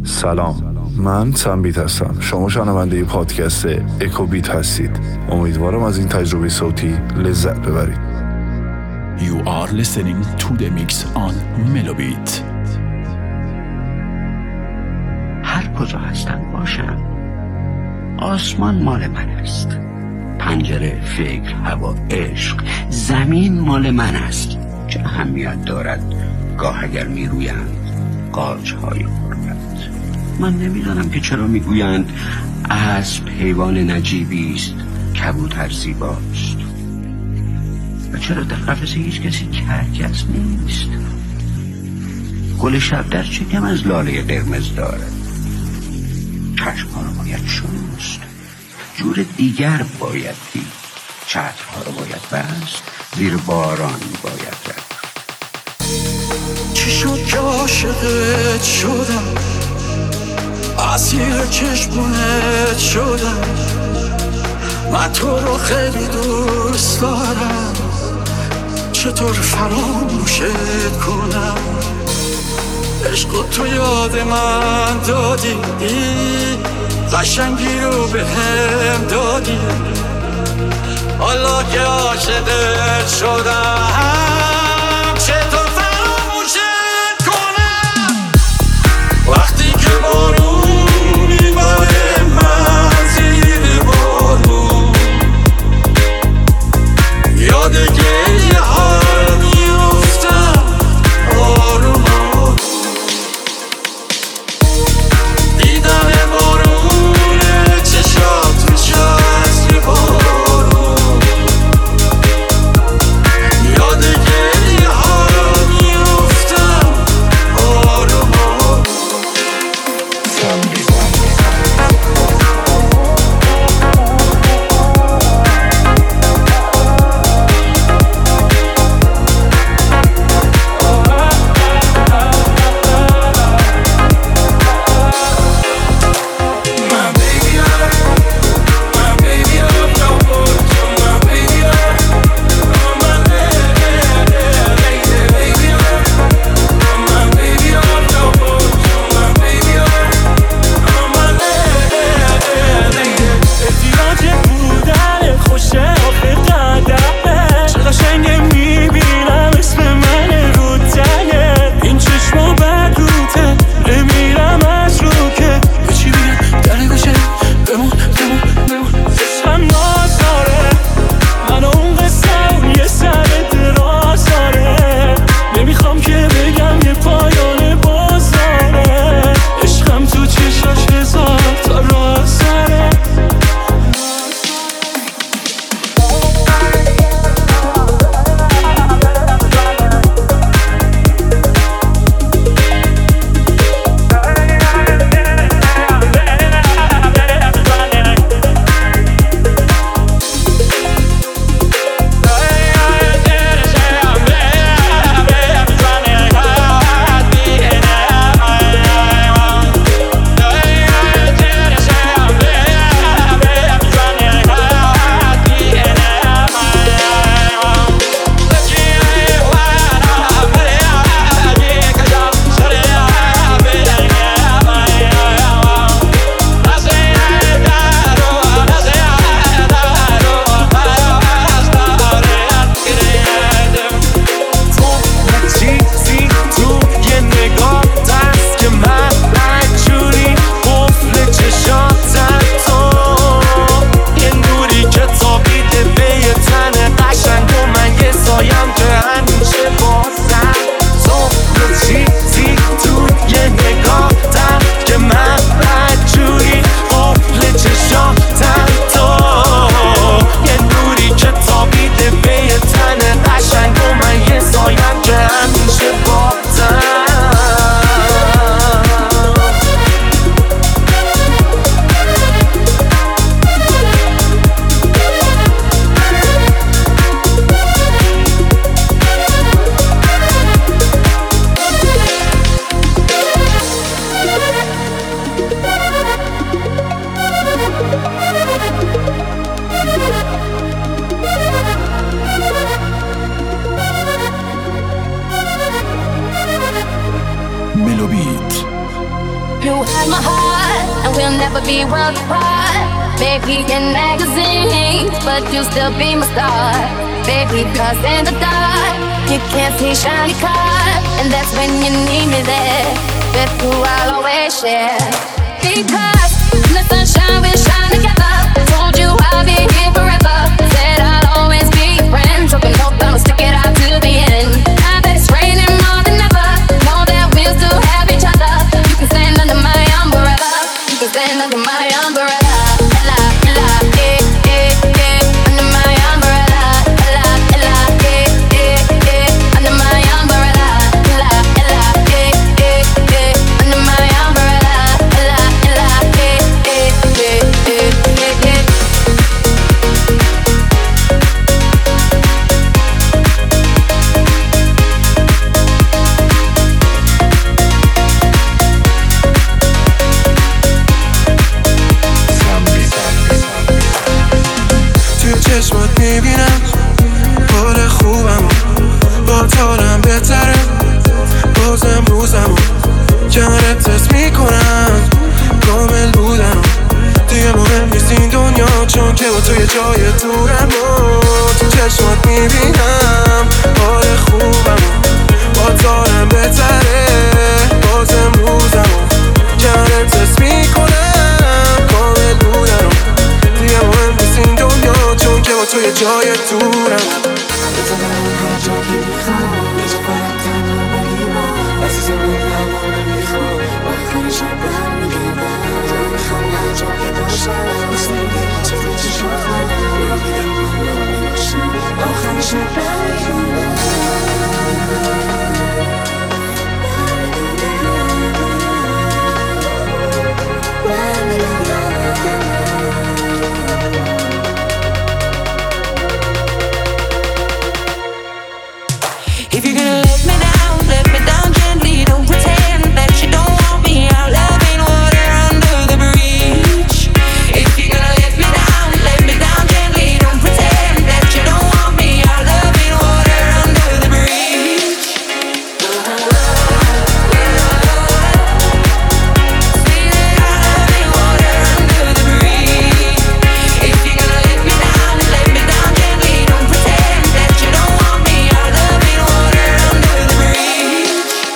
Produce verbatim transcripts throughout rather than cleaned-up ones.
سلام، من سنبیت هستم. شما شنونده پادکست اکوبیت هستید. امیدوارم از این تجربه صوتی لذت ببرید. You are listening to the mix on Melobit. هر کجا هستم باشم، آسمان مال من است، پنجره، فکر، هوا، عشق، زمین مال من است. چه اهمیت دارد گاه اگر میرویند قارچ‌های غربت؟ من نمیدانم که چرا میگویند اسب حیوان نجیبی است، کبوتر زیباست، و چرا در قفس هیچ کسی کرکس نیست؟ گل شبدر چه کم از لاله قرمز دارد؟ چشم‌ها رو باید شست، جور دیگر باید دید، چترها رو باید بست، زیر باران باید رفت. چی شد که عاشقت شدم، اسیر چشمونت شدم، من تو رو خیلی دوست دارم، چطور فراموشت کنم؟ عشق تو یاد من دادی، قشنگی رو به هم دادی، حالا که عاشقت شدم چطور فراموشت کنم؟ وقتی که بارون میباره من زیر بارون، یاد گریه ها میفتم آروم آروم، دیدن بارون چشات میچسبه بارون، یاد گریه You have my heart, and we'll never be worlds apart. Maybe in magazines, but you'll still be my star. Baby, cause in the dark, you can't see shiny cars, and that's when you need me there. With you I'll always share. Because in the sunshine we'll shine together. Told you I'll be here forever. Said I'll always be your friend. Hoping hope I'll stick it out to the end. Now that it's raining more than ever, know that we'll still have each other. You can stand under my umbrella. You can stand under my umbrella. Ella, ella, eh, eh, eh. Under my umbrella. Ella, ella, eh, eh, eh. Under my umbrella. Ella, ella, eh, eh, eh. Under my umbrella. Ella, ella, eh, eh, eh, eh, eh. چشمات میبینم حال خوبم با تارم بهتره بازم روزم کنارت تست میکنم کامل بودم دیگه مهم نیست این دنیا چون که با توی جای دورم تو چشمات میبینم حال خوبم با تارم بهتره بازم روزم کنارت تست میکنم کامل بودم دیگه مهم نیست این دنیا چون که با توی جای دورم بزنم هر جا که میخوام یه کنم تنها ولی ما عزیزم من همون نمیخوام آخر شب برمیگردم میخوام هر جا که باشم مثل این دیگه چیزی چشم خواهدم نمیدیم من نمیشم آخر شب برمیگردم If you're gonna let me down, let me down gently. Don't pretend that you don't want me. Our love ain't water under the bridge. If you're gonna let me down, let me down gently. Don't pretend that you don't want me. Our love ain't water under the bridge. Say that our love ain't water under the bridge. If you're gonna let me down, let me down gently. Don't pretend that you don't want me. Our love ain't water under the bridge.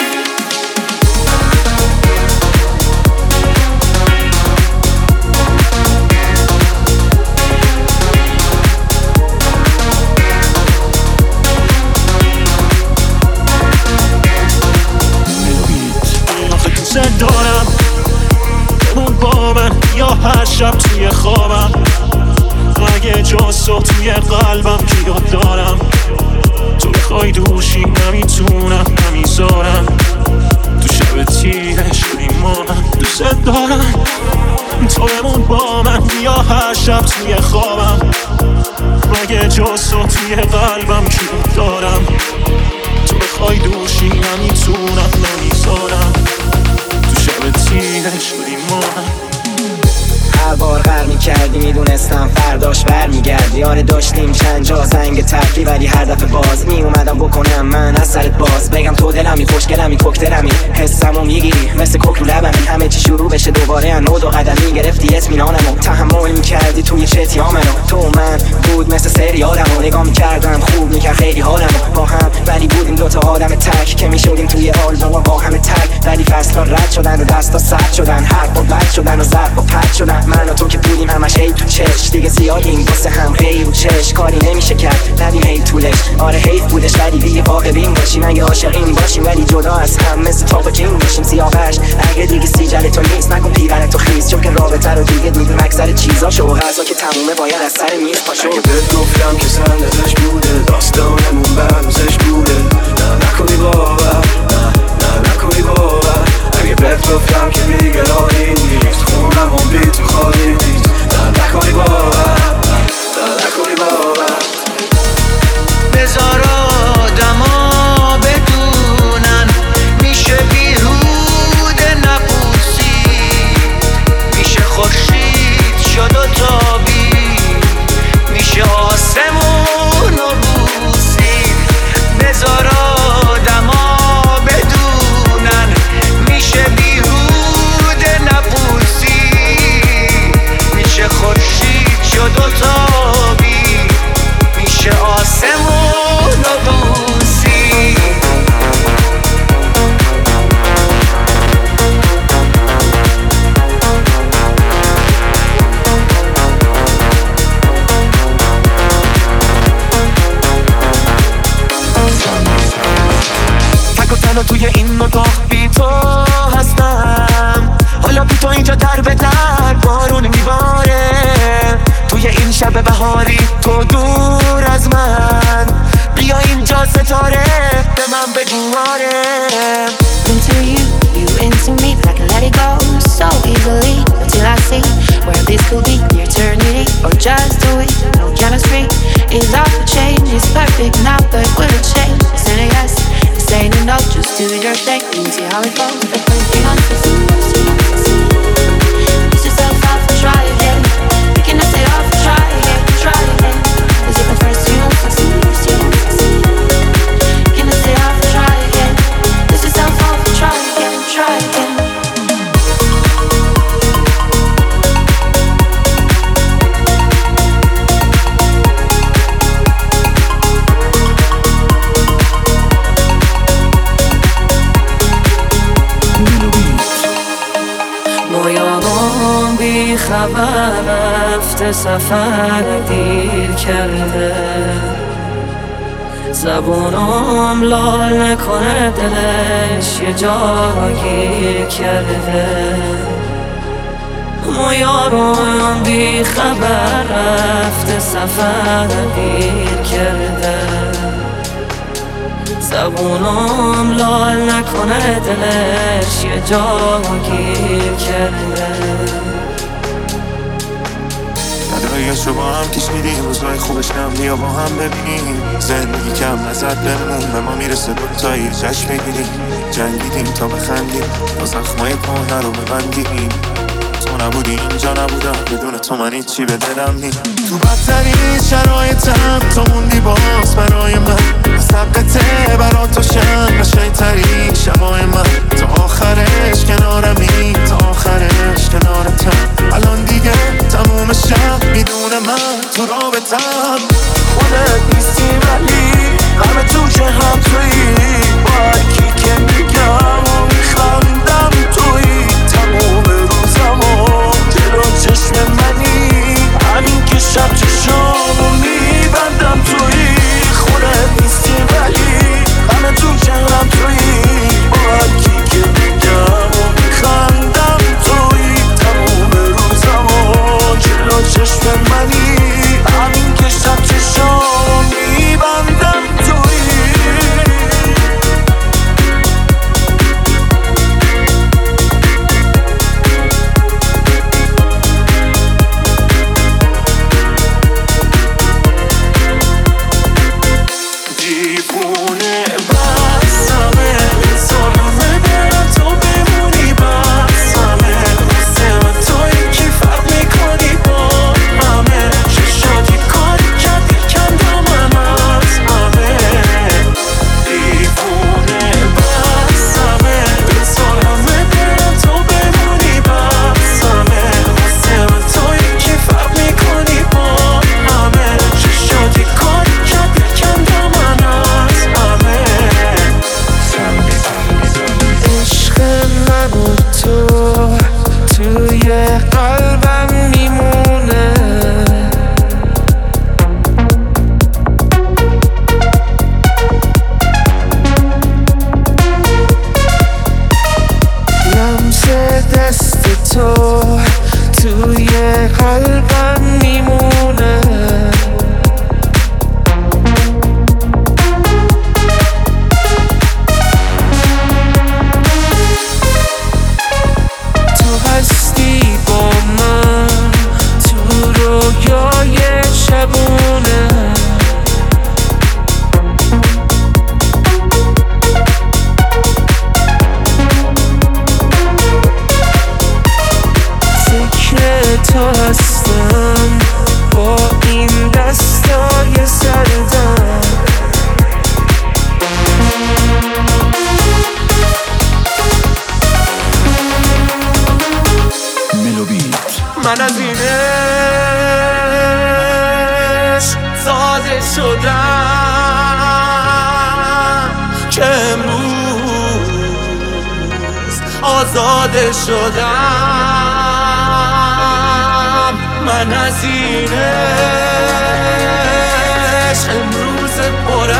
آخه دوست دارم بمون با من یا هر شب توی خوابم اگه جز تو توی قلبم که یاد دارم تو بخوای دوشی نمیتونم نمیذارم تو شب تیرش میمونم دوست دارم تو بمون با من یا هر شب توی خوابم اگه جز تو توی قلبم که یاد دارم تو بخوای دوشی نمیتونم نمیذارم تو شب تیرش میمونم هر بار غر میکردی میدونستم فرداش بر میگردی آره داشتیم چند جا زنگ تفری ولی هر دفعه باز میومدم بکنم من از سرت باز بگم تو دلمی خوشگلمی کوکتلمی حسمو میگیری مثل کوک رو لبمی همه چی شروع بشه دوباره از نو دو قدم میگرفتی اطمینانمو تحمل میکردی توی چتیا منو تو من بود مثل سریالمو نگاه میکردم خوب میکرد خیلی حالمو با هم ولی بودیم دوتا آدم تک که میشدیم توی آلبوم با همه تک ولی فصلا رد شدن و دستا سرد شدن حرف و بد شدن و ضرب و پد شدن من و تو که بودیم همش هی تو چش دیگه زیادیم واسه هم غیر و چش کاری نمیشه کرد ندیم هی طولش آره حیف بودش ولی دیگه واقعیم باشیم اگه عاشقیم باشیم ولی جدا از هم مثل تاب و جین باشیم سیاوش اگه دیگه سیجل تو نیست نکن پیرن تو خیز چون که رابطه رو دیگه دیدیم اکثر چیزاشو و غذا که تمومه باید از سر میز پاشو اگه بهت گفتم که سندتش بوده داستانمون برمزش بوده نه نکنی باور نه نه نکنی باور اگه بهت گفتم که دیگه راهی نیست خونم هم بی تو خالی نیست نه نکنی باور نه نکنی باور بذار آدما بدونن میشه بیهوده نپوسی میشه خورشید شد و تابید بیمارم. Into you, you into me, but I can let it go so easily until I see where this could be, the eternity, or just do it. No chemistry is off the chain. It's perfect now, but will it change? Saying a yes, saying a no, just do your thing and see how it goes. The first thing on the scene, push yourself off and try again. You cannot say off and try again, try again. Is it the first you don't succeed? Cannot say off and try again. Push yourself off and try again, try again. خبر رفته سفر دیر کرده زبونم لال نکنه دلش یه جا گیر کرده ما یارم بی خبر رفته سفر دیر کرده زبونم لال نکنه دلش یه جا گیر کرده ندایش رو با هم کش میدیم روزای خوبش نم بیا با هم ببینیم زندگی کم نزد بمون به ما میرسه دوتایی جشن بگیریم جنگیدیم تا بخندیم با زخمای پهنه رو ببندیم تو نبودی اینجا نبودم بدون تو من هیچی به دلم نی تو بدترین شرایطم تو موندی باز برای من از حقته برا تو شم قشنگ ترین شبای من تا آخرش کنارمی تا آخرش کنارتم الان دیگه تموم شب میدون من تو رابطم خودت نیستی ولی همه تو که هم تویی با کی که میگم و میخندم تویی تموم روزم و جلو چشم منی همین که شب چشامو میبندم تویی خودت نیستی ولی همه تو که هم تویی با کی که میگم و میخندم تویی تموم روزم و جلو چشم منی همین که شب چشامو میبندم تویی دیوونه بسمه سرمه برم تو بمونی بسمه سه من توی کی فرق میکنی با همه ششادی کاری کردی کندم من از همه دیوونه بسمه سرمه برم تو بمونی بسمه سه من توی کی فرق میکنی با همه ششادی کاری کردی کندم من از همه عشق من و تو توی قلبم میمونه لمس دست تو توی قلبم میمونه تو هستی با من تو رویای شبونه فکر تو هستم با این دستای سردم ملوبیت من از این عشق ساده شدم که امروز آزاده شدم من از این عشق امروز پرم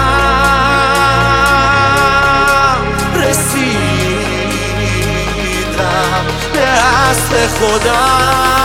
رسیدم به اصل خودم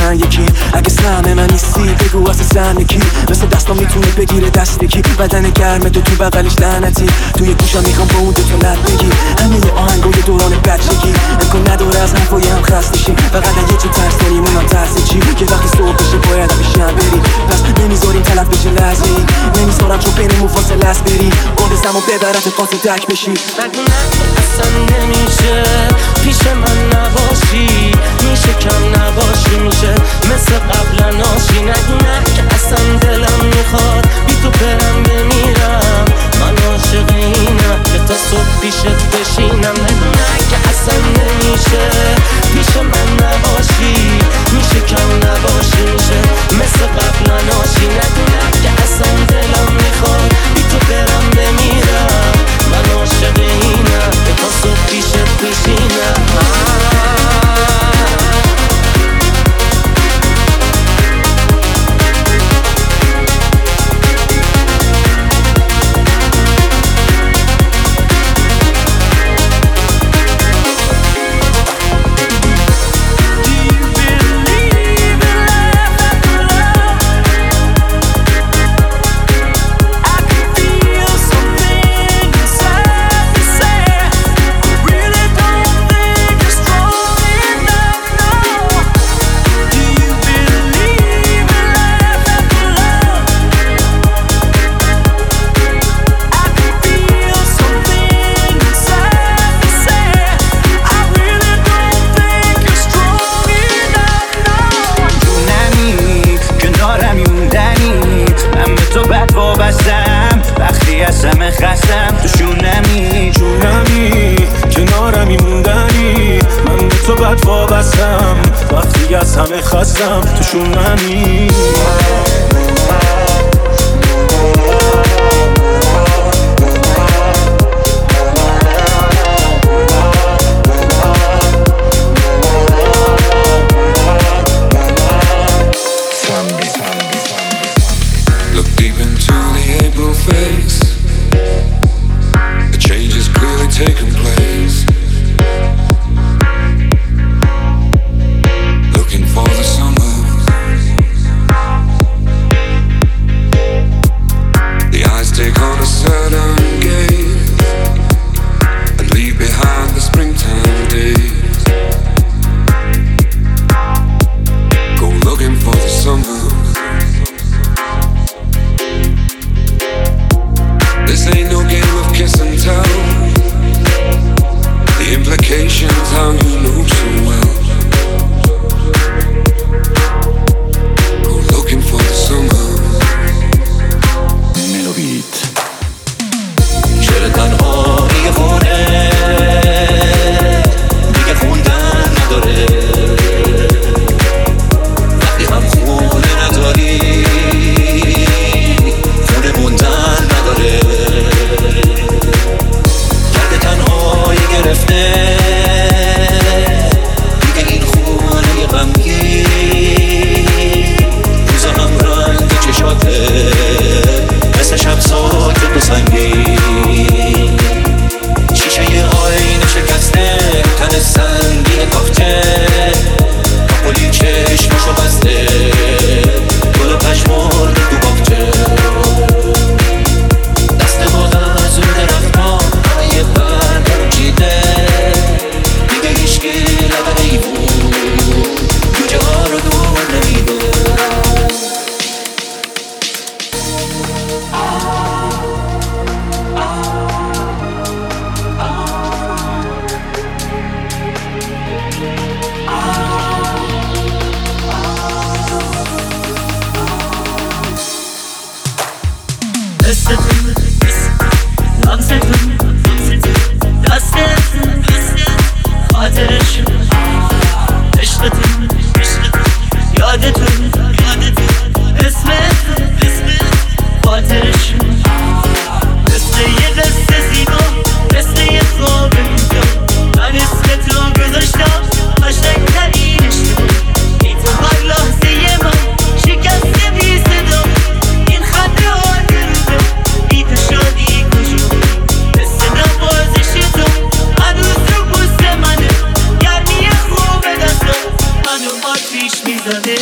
من یکی. اگه سهم من نیستی بگو واسه سهم کی. مثل دستام میتونه بگیره دست کی. بدن گرمه تو تو بغلش لعنتی. توی گوشم میخوام با اون دوتا لب بگی. همه آهنگای دوران بچگی امکان نداره از حرفای هم خسته شی. فقط یه چی ترس داری اونم ترس چی که وقتی صبح بشه باید بشم بری. پس نمیذاریم تلف بشه لحظه ای. نمیذارم چون بینمون فاصله است بری. قدسمو ببرت قاصد تک بشی. نگو نه اصلا نمیشه پیش من نباشی. میشه کم نباشی میشه مثل قبلا ناشی. نگو نه که اصلا دلم میخواد بی تو برم بمیرم. من عاشق اینم که تا صبح پیشت بشینم. نگو نه که اصلا نمیشه پیش من نباشی. میشه کم نباشی میشه مثل قبلا ناشی. نگو نه که اصلا دلم میخواد بی تو برم بمیرم. من عاشق اینم که تا صبح پیشت بشینم. همه خستم توشون منی. Look deep into the April face. The change is clearly taking place. For the summer, the eyes take on a certain gaze and leave behind the springtime days. Go looking for the summer. This ain't no game of kiss and tell. The implications how you know so well. شعر تنهایی خونه دیگه خوندن نداره. وقتی هم خونه نداری خونه موندن نداره. کرده تنهایی گرفته دیگه این خونه غمگین. روزا هم رنگ چشاته مثل شب ساکت و سنگین. شیشه آینه شکسته تن سنگین کافته. کاپولی چشمشو بسته گل و پشمرد تو باغچه. دست مادر زود رفتا یه برد چیده. دیگه هیچکی لبه نیبود جوجه ها رو دور نمیده. پیش میزنه.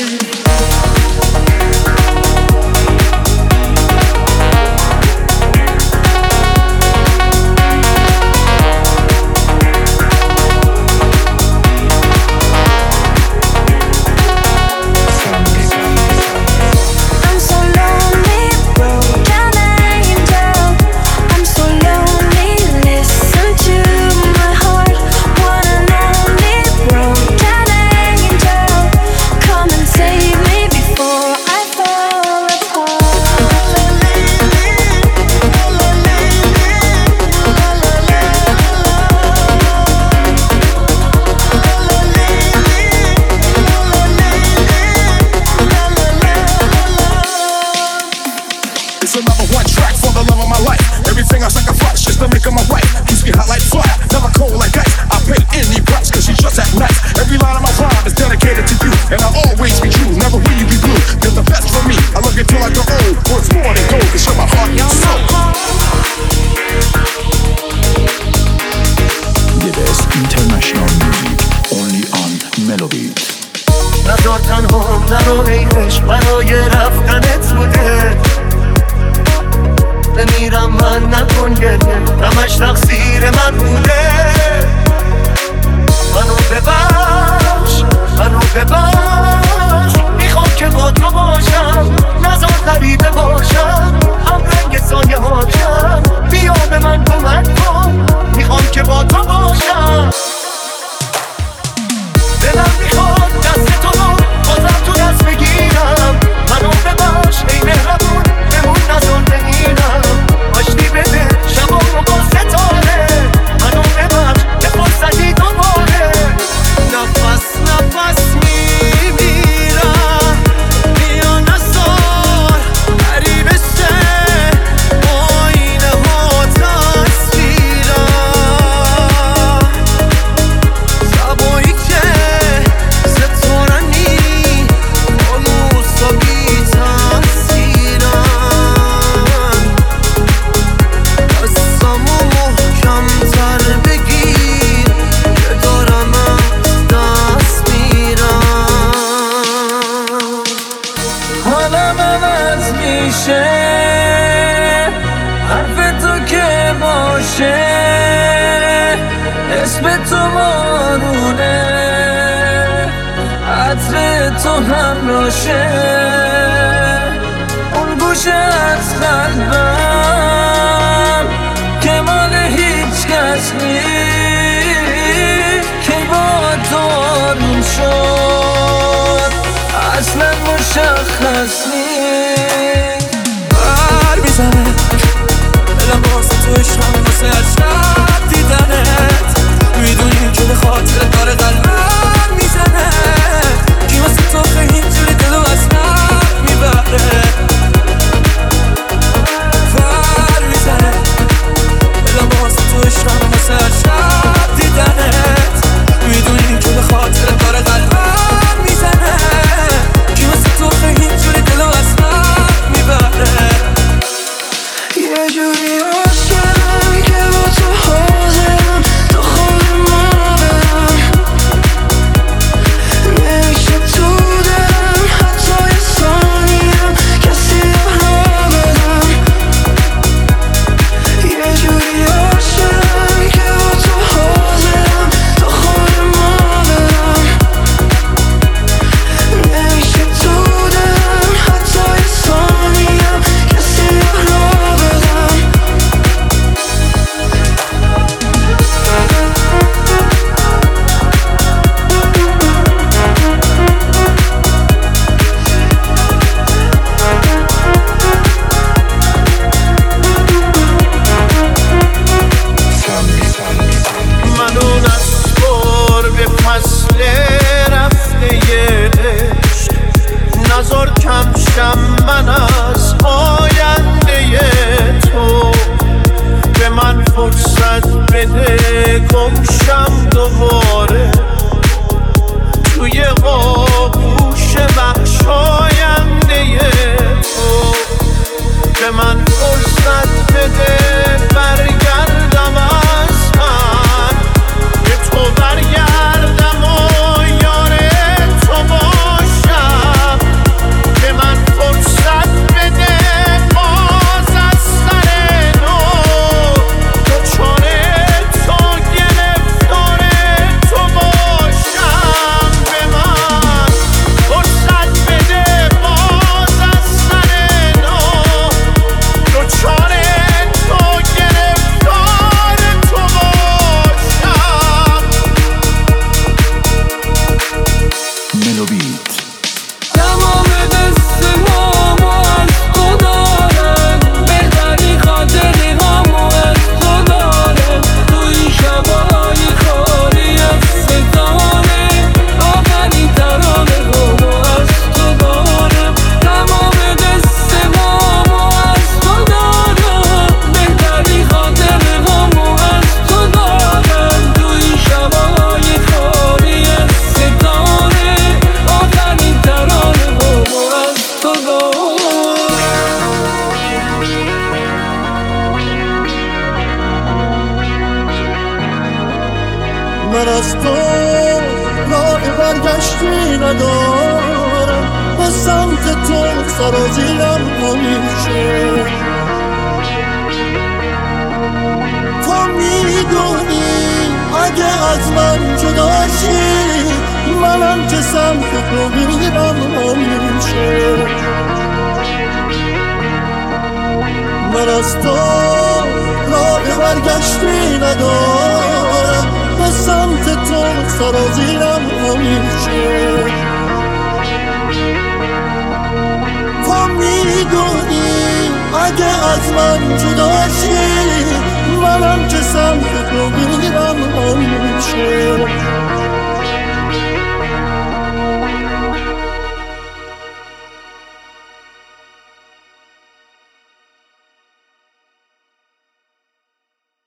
تو برگردم و یار تو باش تمام قصه‌هامو از تو دارم، بهترین خاطره هامو از تو دارم. تو این شبای خالی از ستاره، آخرین ترانه هامو از تو دارم. تمام قصه‌هامو از تو دارم، بهترین خاطره هامو از تو دارم. تو این شبای خالی از ستاره، آخرین ترانه هامو از تو دارم. من از تو راه برگشتی ندارم، به سمت تو سرازیرم همیشه. تو میدونی اگه از من جداشی، منم که سمت تو میرم همیشه. من از تو راه برگشتی ندارم، به سمت تو سرازیرم همیشه. تو میدونی اگه از من جداشی، منم که سمت تو میرم همیشه.